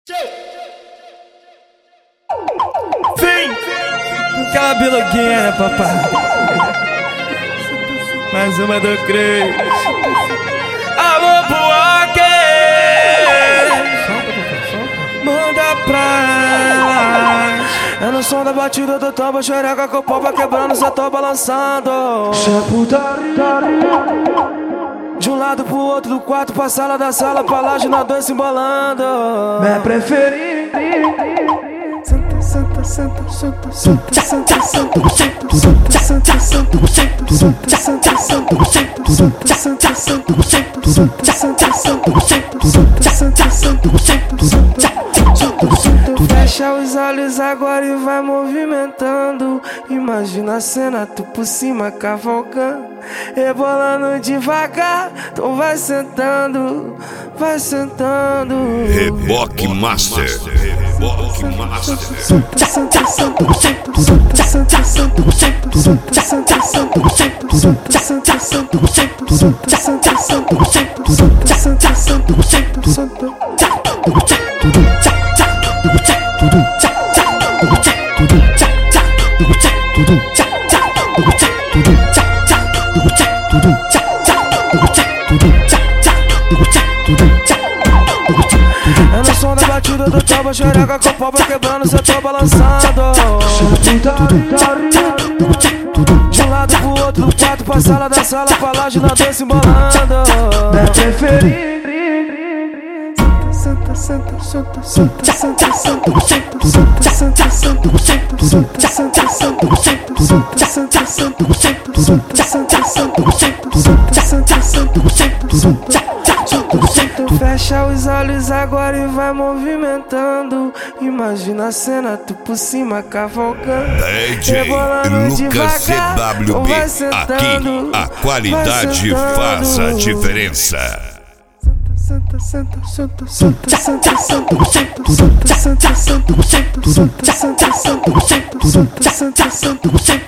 Vem! Aquela biloguinha, papai. Mais uma do Cris. Alô, Buarque! Manda pra elas. É no som da batida do tambo, xereca com o pau vai quebrando, cê tô balançando. De um lado pro outro, do quarto pra sala, da sala pra laje, na dança embolando. Minha preferida. Senta, senta, senta, senta, senta, senta, fecha os olhos agora e vai movimentando. Imagina a cena, tu por cima cavalgando, rebolando devagar. Então vai sentando, vai sentando. Reboque Master. Reboque Master. É no som da batida do tambo, xereca com o pau vai quebrando, cê tô balançando. De um lado pro outro, do quarto pra sala, da sala pra laje, na dança embolando. Minha preferida. Senta, senta, senta, senta, senta, senta, senta, fecha os olhos agora e vai movimentando. Imagina a cena, tu por cima cavalgando, DJ Lucas devagar. CWB. Aqui a qualidade faz a diferença. Senta, senta, senta, senta, senta, senta, senta,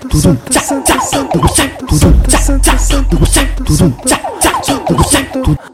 senta, senta,